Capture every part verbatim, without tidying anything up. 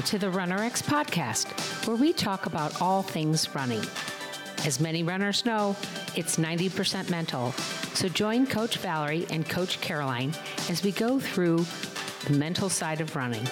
to the RunnerX podcast, where we talk about all things running. As many runners know, it's ninety percent mental. So join Coach Valerie and Coach Caroline as we go through the mental side of running.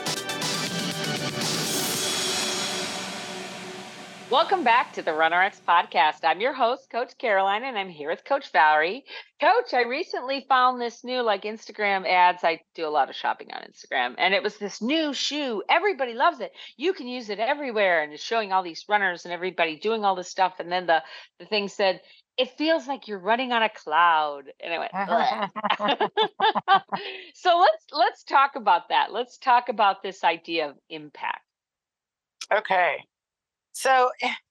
Welcome back to the RunnerX podcast. I'm your host, Coach Caroline, and I'm here with Coach Valerie. Coach, I recently found this new like Instagram ads. I do a lot of shopping on Instagram, and it was this new shoe. Everybody loves it. You can use it everywhere, and it's showing all these runners and everybody doing all this stuff. And then the, the thing said, it feels like you're running on a cloud. And I went, so let's let's talk about that. Let's talk about this idea of impact. Okay. So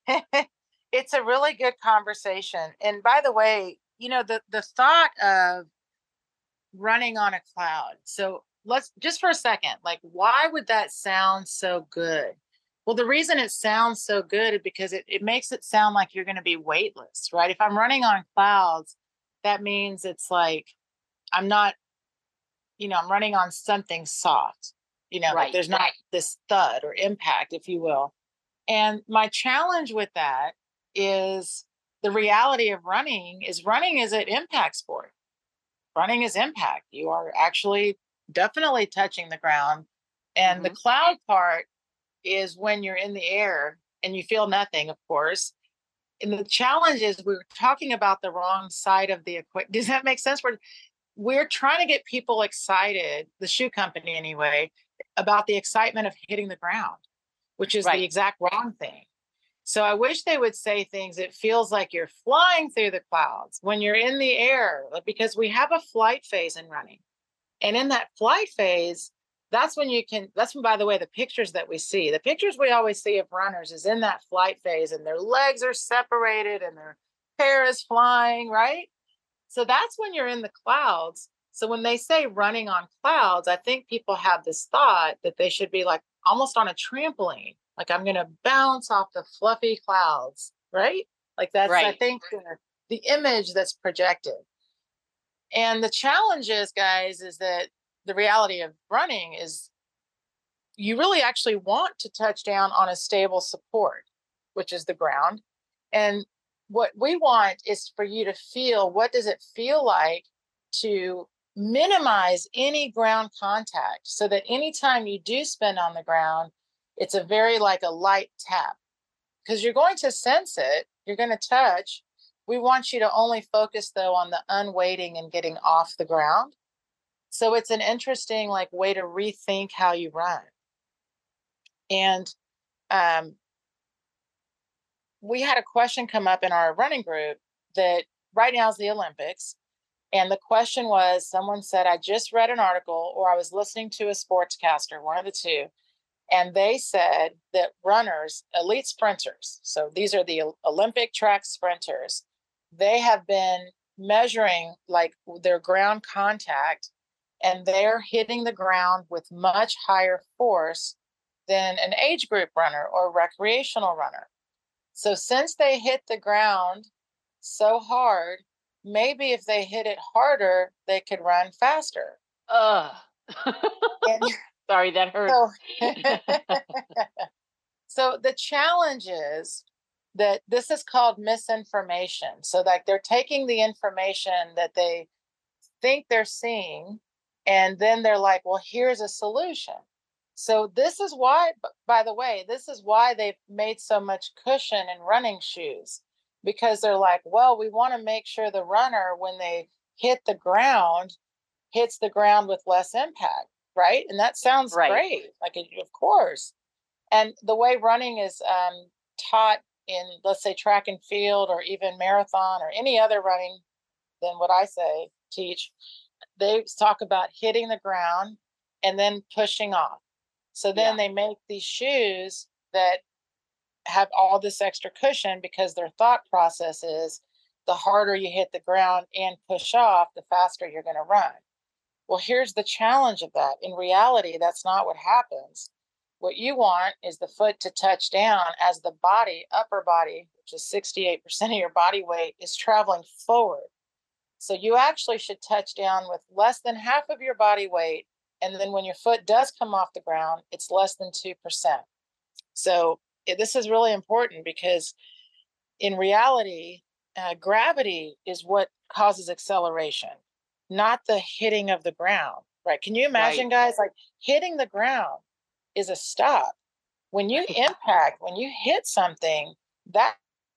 it's a really good conversation. And by the way, you know, the, the thought of running on a cloud. So let's just for a second, like, why would that sound so good? Well, the reason it sounds so good is because it, it makes it sound like you're going to be weightless, right? If I'm running on clouds, that means it's like, I'm not, you know, I'm running on something soft, you know, Right, like there's not right. this thud or impact, if you will. And my challenge with that is the reality of running is running is an impact sport. Running is impact. You are actually definitely touching the ground. And Mm-hmm. the cloud part is when you're in the air and you feel nothing, of course. And the challenge is we're talking about the wrong side of the equation. Does that make sense? We're, we're trying to get people excited, the shoe company anyway, about the excitement of hitting the ground, which is Right. the exact wrong thing. So I wish they would say things. It feels like you're flying through the clouds when you're in the air, because we have a flight phase in running. And in that flight phase, that's when you can, that's when, by the way, the pictures that we see, the pictures we always see of runners is in that flight phase and their legs are separated and their hair is flying, right? So that's when you're in the clouds. So when they say running on clouds, I think people have this thought that they should be like almost on a trampoline, like I'm going to bounce off the fluffy clouds, right? Like that's, Right. I think, the, the image that's projected. And the challenge is, guys, is that the reality of running is you really actually want to touch down on a stable support, which is the ground. And what we want is for you to feel, what does it feel like to minimize any ground contact so that anytime you do spin on the ground, it's a very like a light tap, because you're going to sense it, you're going to touch. We want you to only focus though on the unweighting and getting off the ground. So it's an interesting like way to rethink how you run. And um, we had a question come up in our running group that right now is the Olympics. And the question was, someone said, I just read an article or I was listening to a sportscaster, one of the two, and they said that runners, elite sprinters, so these are the Olympic track sprinters, they have been measuring like their ground contact and they're hitting the ground with much higher force than an age group runner or recreational runner. So since they hit the ground so hard, maybe if they hit it harder, they could run faster. Ugh. And Sorry, that hurt. so, so the challenge is that this is called misinformation. So like they're taking the information that they think they're seeing, and then they're like, well, here's a solution. So this is why, by the way, this is why they've made so much cushion in running shoes, because they're like, well, we want to make sure the runner, when they hit the ground, hits the ground with less impact, right? And that sounds Right. great. Like, of course. And the way running is um, taught in, let's say, track and field or even marathon or any other running than what I say, teach, they talk about hitting the ground and then pushing off. So then Yeah. they make these shoes that have all this extra cushion because their thought process is the harder you hit the ground and push off, the faster you're going to run. Well, here's the challenge of that. In reality, that's not what happens. What you want is the foot to touch down as the body, upper body, which is sixty-eight percent of your body weight, is traveling forward. So you actually should touch down with less than half of your body weight. And then when your foot does come off the ground, it's less than two percent. So it, this is really important because in reality, uh, gravity is what causes acceleration, not the hitting of the ground, right? Can you imagine, Right. guys, like hitting the ground is a stop. When you impact, when you hit something, that's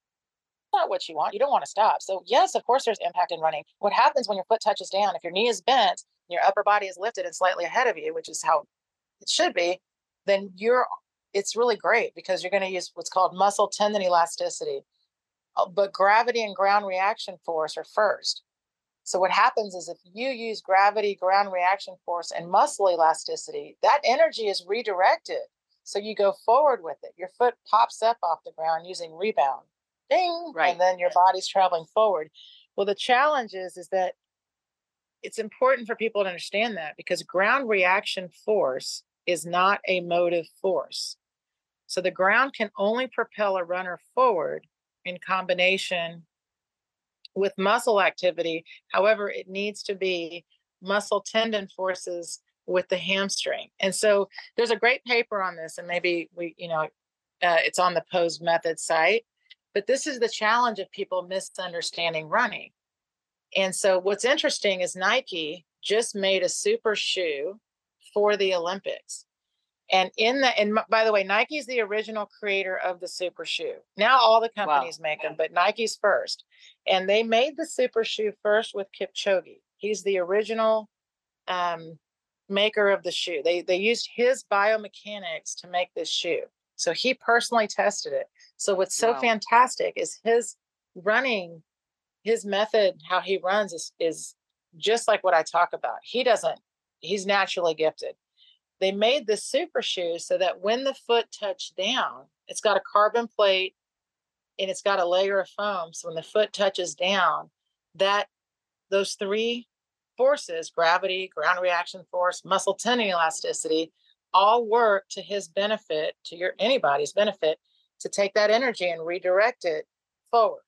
not what you want. You don't want to stop. So yes, of course there's impact in running. What happens when your foot touches down, if your knee is bent, your upper body is lifted and slightly ahead of you, which is how it should be, then you're it's really great because you're going to use what's called muscle tendon elasticity. Uh, But gravity and ground reaction force are first. So what happens is if you use gravity, ground reaction force, and muscle elasticity, that energy is redirected. So you go forward with it. Your foot pops up off the ground using rebound. Ding. Right. And then your body's traveling forward. Well, the challenge is, is that it's important for people to understand that because ground reaction force is not a motive force. So the ground can only propel a runner forward in combination with muscle activity. However, it needs to be muscle tendon forces with the hamstring. And so there's a great paper on this, and maybe we, you know, uh, it's on the Pose Method site. But this is the challenge of people misunderstanding running. And so what's interesting is Nike just made a super shoe for the Olympics. And in the, and by the way, Nike's the original creator of the super shoe. Now all the companies wow. make them, but Nike's first. And they made the super shoe first with Kipchoge. He's the original um, maker of the shoe. They they used his biomechanics to make this shoe. So he personally tested it. So what's so wow. fantastic is his running, his method, how he runs is, is just like what I talk about. He doesn't, he's naturally gifted. They made this super shoe so that when the foot touched down, it's got a carbon plate and it's got a layer of foam. So when the foot touches down, that those three forces, gravity, ground reaction force, muscle tendon elasticity, all work to his benefit, to your anybody's benefit, to take that energy and redirect it forward.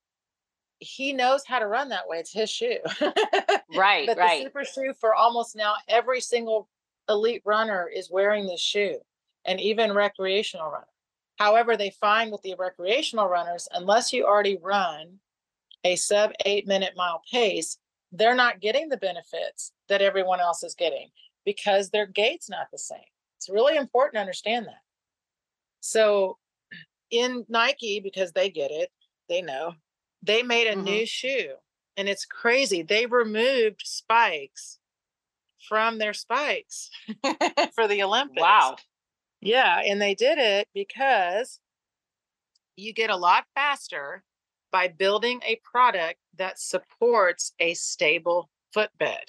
He knows how to run that way. It's his shoe. Right, but right. The super shoe for almost now every single elite runner is wearing this shoe, and even recreational runner. However, they find with the recreational runners, unless you already run a sub eight minute mile pace, they're not getting the benefits that everyone else is getting because their gait's not the same. It's really important to understand that. So in Nike, because they get it, they know, they made a mm-hmm. new shoe, and it's crazy. They removed spikes from their spikes for the Olympics. Wow. Yeah. And they did it because you get a lot faster by building a product that supports a stable footbed.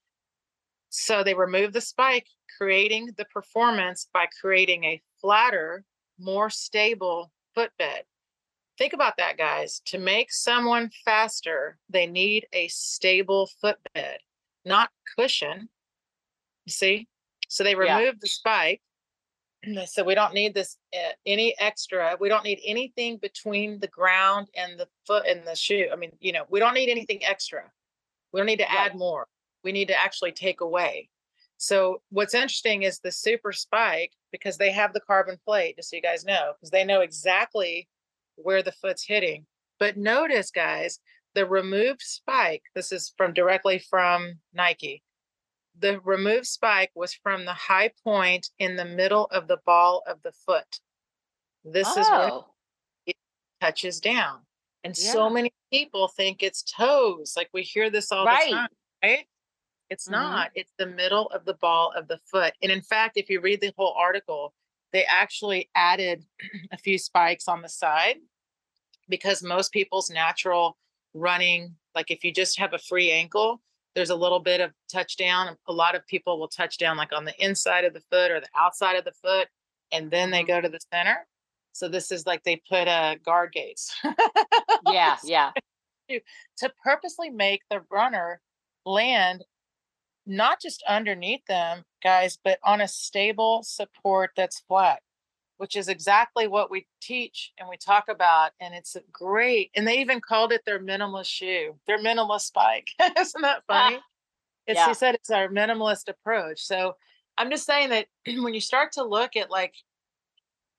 So they removed the spike, creating the performance by creating a flatter, more stable footbed. Think about that, guys. To make someone faster, they need a stable footbed, not cushion. You see? So they removed yeah. the spike. So we don't need this uh, any extra. We don't need anything between the ground and the foot and the shoe. I mean, you know, we don't need anything extra. We don't need to right. add more. We need to actually take away. So what's interesting is the super spike, because they have the carbon plate, just so you guys know, because they know exactly where the foot's hitting. But notice, guys, the removed spike, this is from directly from Nike. The removed spike was from the high point in the middle of the ball of the foot. This oh. is where it touches down. And yeah. so many people think it's toes. Like we hear this all right. the time, right? It's mm-hmm. not. It's the middle of the ball of the foot. And in fact, if you read the whole article, they actually added a few spikes on the side because most people's natural running, like if you just have a free ankle, there's a little bit of touchdown. A lot of people will touch down like on the inside of the foot or the outside of the foot, and then they go to the center. So this is like they put uh, guard gates. yeah, yeah. To, to purposely make the runner land not just underneath them, guys, but on a stable support that's flat, which is exactly what we teach and we talk about. And it's great. And they even called it their minimalist shoe, their minimalist spike. Isn't that funny? Ah, it's, yeah. He said it's our minimalist approach. So I'm just saying that when you start to look at like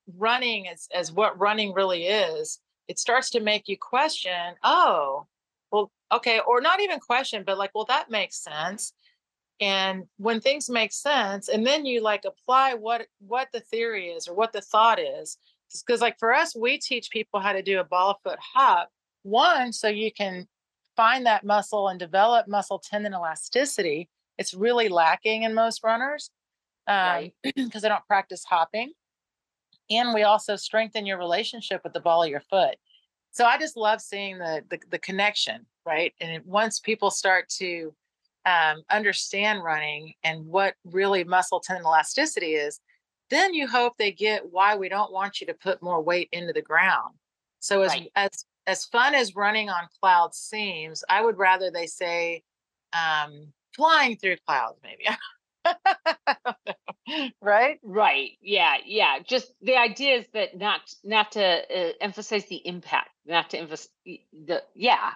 running as, as what running really is, it starts to make you question, oh, well, okay, or not even question, but like, well, that makes sense. And when things make sense, and then you like apply what what the theory is or what the thought is, because like for us, we teach people how to do a ball foot hop. One, so you can find that muscle and develop muscle tendon elasticity. It's really lacking in most runners um, Right. because they don't practice hopping. And we also strengthen your relationship with the ball of your foot. So I just love seeing the the, the connection, right? And it, once people start to um, understand running and what really muscle tendon elasticity is, then you hope they get why we don't want you to put more weight into the ground. So as Right. as as fun as running on clouds seems, I would rather they say um, flying through clouds, maybe. Right? Right. Yeah. Yeah. Just the idea is that not not to uh, emphasize the impact, not to emphasize the yeah.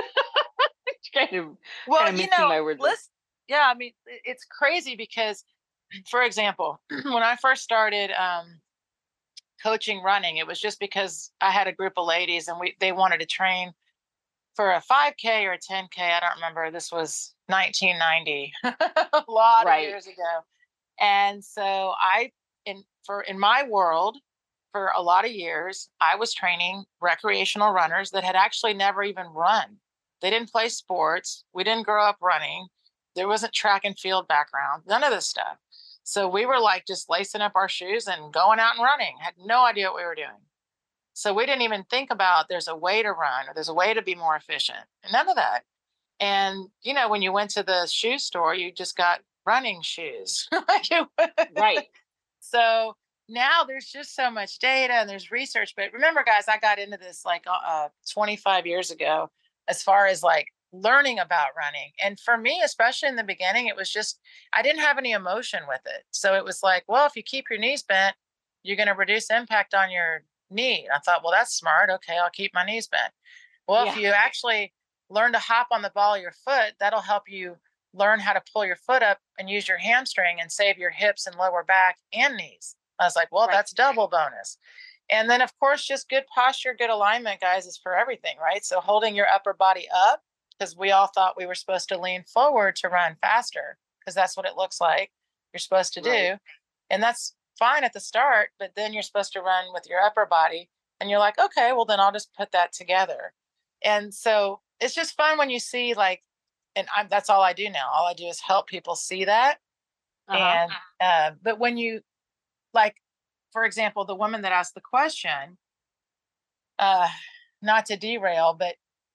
kind of kind Well, of you mixing know, my words. let's, yeah, I mean, i- it's crazy because, for example, when I first started um, coaching running, it was just because I had a group of ladies and we they wanted to train for a five K or a ten K. I don't remember. This was nineteen ninety, a lot of Right. years ago. And so I, in for in my world, for a lot of years, I was training recreational runners that had actually never even run. They didn't play sports. We didn't grow up running. There wasn't track and field background, none of this stuff. So we were like just lacing up our shoes and going out and running. Had no idea what we were doing. So we didn't even think about there's a way to run or there's a way to be more efficient. None of that. And you know, when you went to the shoe store, you just got running shoes. Like it was- Right. so now there's just so much data and there's research. But remember, guys, I got into this like uh, twenty-five years ago as far as like learning about running. And for me, especially in the beginning, it was just, I didn't have any emotion with it. So it was like, well, if you keep your knees bent, you're going to reduce impact on your knee. I thought, well, that's smart. Okay, I'll keep my knees bent. Well, if Yeah. you actually learn to hop on the ball of your foot, that'll help you learn how to pull your foot up and use your hamstring and save your hips and lower back and knees. I was like, well, Right. that's double bonus. And then, of course, just good posture, good alignment, guys, is for everything, right? So holding your upper body up, because we all thought we were supposed to lean forward to run faster, because that's what it looks like you're supposed to do. Right. And that's fine at the start, but then you're supposed to run with your upper body. And you're like, okay, well, then I'll just put that together. And so it's just fun when you see like, and I'm, that's all I do now. All I do is help people see that. Uh-huh. And, uh, but when you like, for example, the woman that asked the question, uh, not to derail, but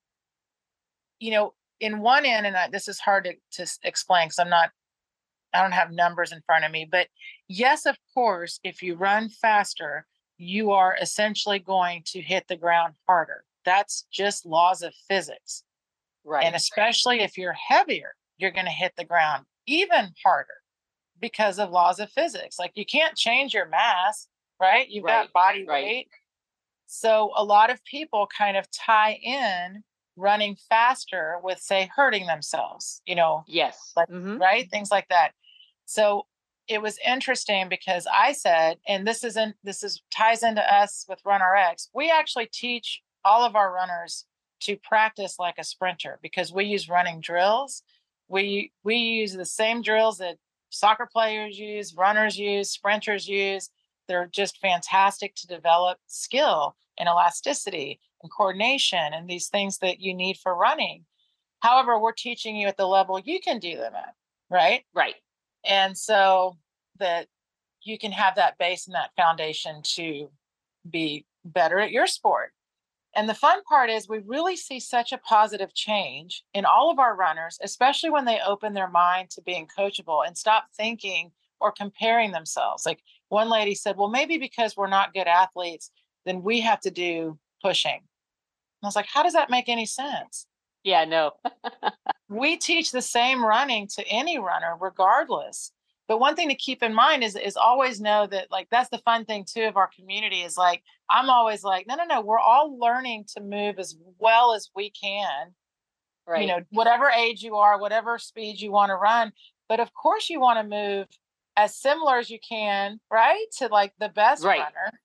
you know, in one end, and I, this is hard to, to s- explain because I'm not, I don't have numbers in front of me, but yes, of course, if you run faster, you are essentially going to hit the ground harder. That's just laws of physics. Right. And especially if you're heavier, you're going to hit the ground even harder because of laws of physics. Like you can't change your mass, right? You've Right. got body Right. weight. So a lot of people kind of tie in running faster with, say, hurting themselves, you know, Yes. like, Mhm. right? Things like that. So it was interesting because I said, and this isn't, this is ties into us with RunRx. We actually teach all of our runners to practice like a sprinter because we use running drills. We we use the same drills that soccer players use, runners use, sprinters use. They're just fantastic to develop skill and elasticity and coordination and these things that you need for running. However, we're teaching you at the level you can do them at, right? Right. And so that you can have that base and that foundation to be better at your sport. And the fun part is we really see such a positive change in all of our runners, especially when they open their mind to being coachable and stop thinking or comparing themselves. Like one lady said, well, maybe because we're not good athletes, then we have to do pushing. And I was like, how does that make any sense? Yeah. No. We teach the same running to any runner, regardless. But one thing to keep in mind is is always know that like that's the fun thing too of our community is like I'm always like, no, no, no, we're all learning to move as well as we can, Right. you know, whatever age you are, whatever speed you want to run. But of course you want to move as similar as you can, right? To like the best Right. runner.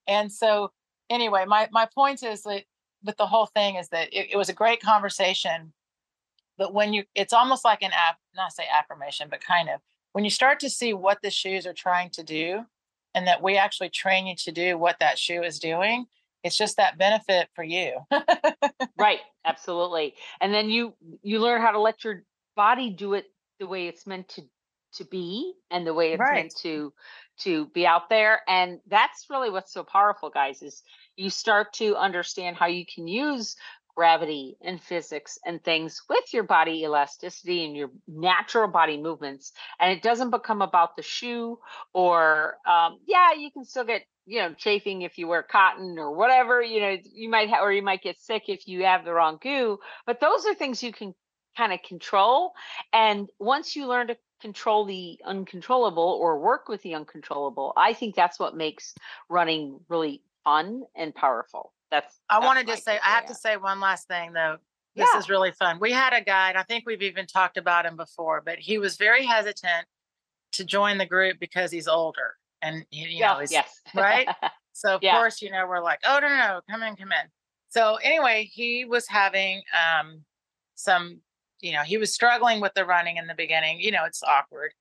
And so anyway, my, my point is that with the whole thing is that it, it was a great conversation, but when you, it's almost like an app, not say affirmation, but kind of, when you start to see what the shoes are trying to do and that we actually train you to do what that shoe is doing, it's just that benefit for you. Right. Absolutely. And then you, you learn how to let your body do it the way it's meant to, to be and the way it's Right. meant to, to be out there. And that's really what's so powerful, guys, is you start to understand how you can use gravity and physics and things with your body elasticity and your natural body movements. And it doesn't become about the shoe or, um, yeah, you can still get, you know, chafing if you wear cotton or whatever, you know, you might have, or you might get sick if you have the wrong goo, but those are things you can kind of control. And once you learn to control the uncontrollable or work with the uncontrollable, I think that's what makes running really fun and powerful. That's, I that's wanted my to say, I takeaway have on to it. say one last thing though. This Yeah. is really fun. We had a guy, and I think we've even talked about him before, but he was very hesitant to join the group because he's older and you, you Yeah, know, he's yes. right. So of Yeah. course, you know, we're like, oh no, no, no, come in, come in. So anyway, he was having um, some, you know, he was struggling with the running in the beginning. You know, it's awkward.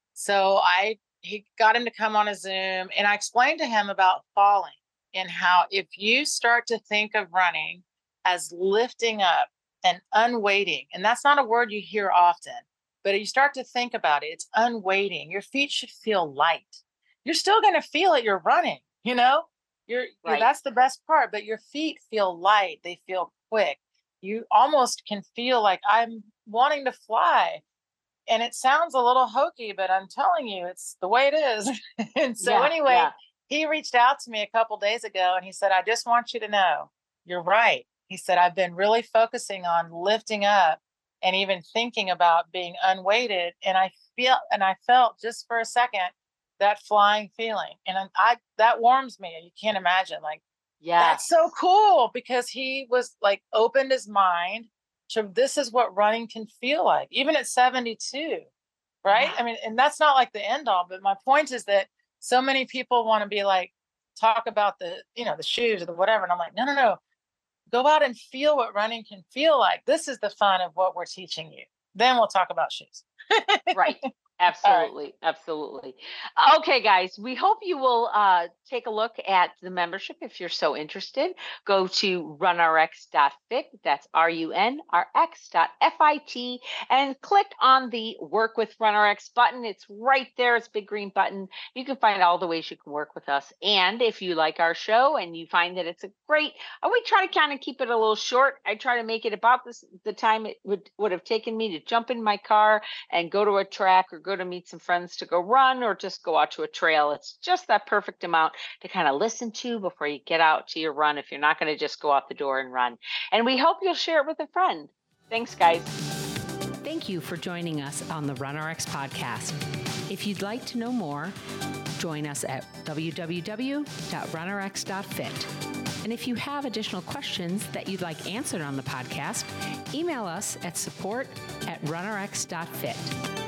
So I, he got him to come on a Zoom, and I explained to him about falling and how if you start to think of running as lifting up and unweighting, and that's not a word you hear often, but you start to think about it, it's unweighting. Your feet should feel light. You're still going to feel it. You're running, you know, you're, you're Right. that's the best part, but your feet feel light. They feel quick. You almost can feel like I'm wanting to fly. And it sounds a little hokey, but I'm telling you, it's the way it is. And so Yeah, anyway, yeah. he reached out to me a couple days ago and he said, I just want you to know, you're right. He said, I've been really focusing on lifting up and even thinking about being unweighted. And I feel, and I felt just for a second that flying feeling. And I, I that warms me. You can't imagine, like, Yes. that's so cool, because he was like opened his mind to this is what running can feel like, even at seventy-two, right? Yeah. I mean, and that's not like the end all, but my point is that so many people want to be like, talk about the, you know, the shoes or the whatever. And I'm like, no, no, no, go out and feel what running can feel like. This is the fun of what we're teaching you. Then we'll talk about shoes. Right. Absolutely. Absolutely. Okay, guys, we hope you will uh, take a look at the membership if you're so interested. Go to runrx dot fit. That's R U N R X dot F I T and click on the Work with RunRx button. It's right there. It's a big green button. You can find all the ways you can work with us. And if you like our show and you find that it's a great, uh, we try to kind of keep it a little short. I try to make it about this, the time it would, would have taken me to jump in my car and go to a track or go to meet some friends to go run or just go out to a trail. It's just that perfect amount to kind of listen to before you get out to your run if you're not going to just go out the door and run. And we hope you'll share it with a friend. Thanks, guys. Thank you for joining us on the RunRx podcast. If you'd like to know more, join us at w w w dot run r x dot fit. And if you have additional questions that you'd like answered on the podcast, email us at support at run r x dot fit.